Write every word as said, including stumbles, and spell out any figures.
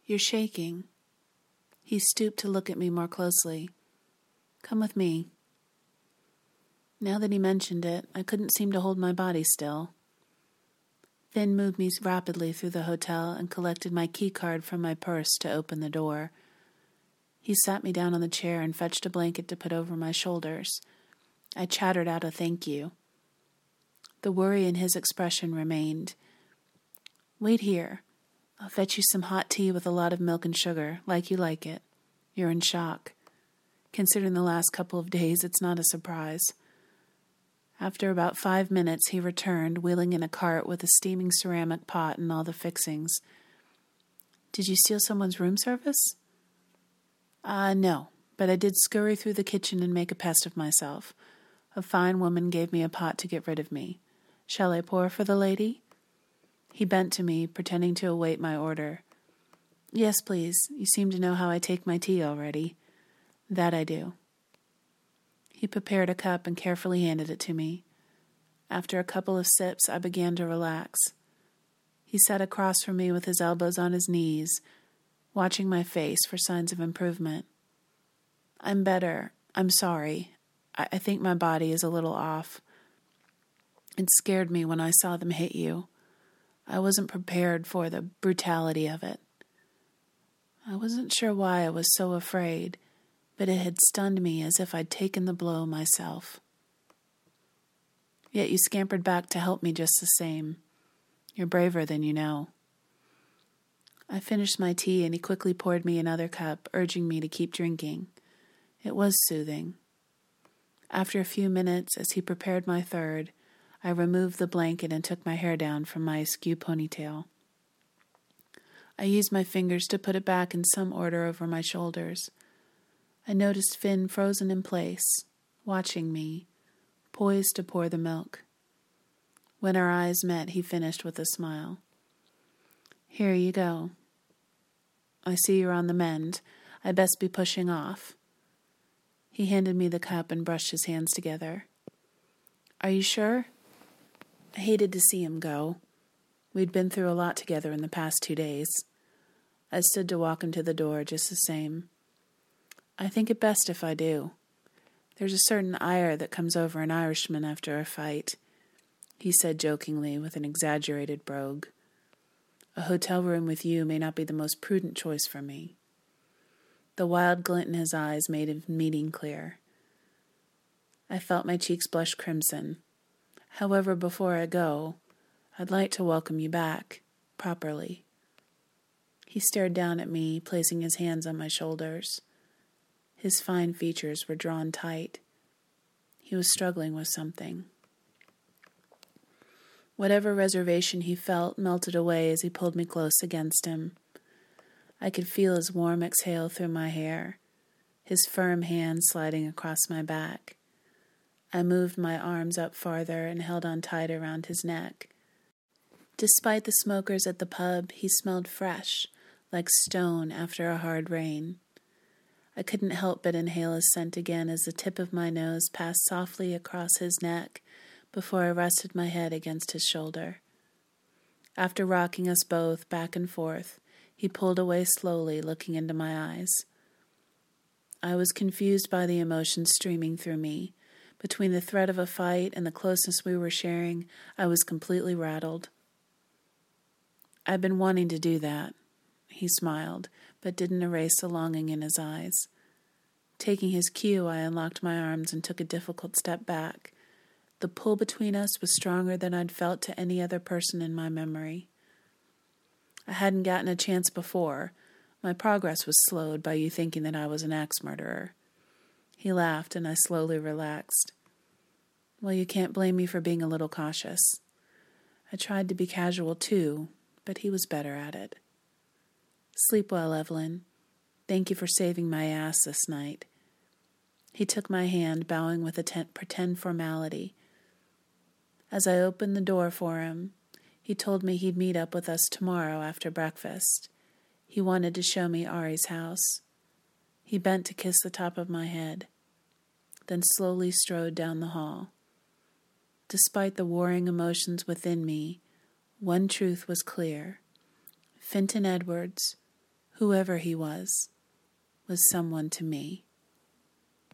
You're shaking. He stooped to look at me more closely. Come with me. Now that he mentioned it, I couldn't seem to hold my body still. Finn moved me rapidly through the hotel and collected my key card from my purse to open the door. He sat me down on the chair and fetched a blanket to put over my shoulders. I chattered out a thank you. The worry in his expression remained. Wait here. I'll fetch you some hot tea with a lot of milk and sugar, like you like it. You're in shock. Considering the last couple of days, it's not a surprise. After about five minutes, he returned, wheeling in a cart with a steaming ceramic pot and all the fixings. Did you steal someone's room service? Uh, no, but I did scurry through the kitchen and make a pest of myself. A fine woman gave me a pot to get rid of me. Shall I pour for the lady? He bent to me, pretending to await my order. Yes, please. You seem to know how I take my tea already. That I do. He prepared a cup and carefully handed it to me. After a couple of sips, I began to relax. He sat across from me with his elbows on his knees, watching my face for signs of improvement. I'm better. I'm sorry. I, I think my body is a little off. It scared me when I saw them hit you. I wasn't prepared for the brutality of it. I wasn't sure why I was so afraid, but it had stunned me as if I'd taken the blow myself. Yet you scampered back to help me just the same. You're braver than you know. I finished my tea and he quickly poured me another cup, urging me to keep drinking. It was soothing. After a few minutes, as he prepared my third, I removed the blanket and took my hair down from my askew ponytail. I used my fingers to put it back in some order over my shoulders. I noticed Finn frozen in place, watching me, poised to pour the milk. When our eyes met, he finished with a smile. Here you go. I see you're on the mend. I best be pushing off. He handed me the cup and brushed his hands together. Are you sure? I hated to see him go. We'd been through a lot together in the past two days. I stood to walk him to the door just the same. I think it best if I do. There's a certain ire that comes over an Irishman after a fight, he said jokingly with an exaggerated brogue. A hotel room with you may not be the most prudent choice for me. The wild glint in his eyes made his meaning clear. I felt my cheeks blush crimson. However, before I go, I'd like to welcome you back, properly. He stared down at me, placing his hands on my shoulders. His fine features were drawn tight. He was struggling with something. Whatever reservation he felt melted away as he pulled me close against him. I could feel his warm exhale through my hair, his firm hand sliding across my back. I moved my arms up farther and held on tight around his neck. Despite the smokers at the pub, he smelled fresh, like stone after a hard rain. I couldn't help but inhale his scent again as the tip of my nose passed softly across his neck before I rested my head against his shoulder. After rocking us both back and forth, he pulled away slowly, looking into my eyes. I was confused by the emotions streaming through me. Between the threat of a fight and the closeness we were sharing, I was completely rattled. I've been wanting to do that. He smiled, but didn't erase the longing in his eyes. Taking his cue, I unlocked my arms and took a difficult step back. The pull between us was stronger than I'd felt to any other person in my memory. I hadn't gotten a chance before. My progress was slowed by you thinking that I was an axe murderer. He laughed, and I slowly relaxed. Well, you can't blame me for being a little cautious. I tried to be casual, too, but he was better at it. Sleep well, Evelyn. Thank you for saving my ass this night. He took my hand, bowing with a ten- pretend formality. As I opened the door for him, he told me he'd meet up with us tomorrow after breakfast. He wanted to show me Ari's house. He bent to kiss the top of my head, then slowly strode down the hall. Despite the warring emotions within me, one truth was clear. Fenton Edwards, Whoever he was, was someone to me.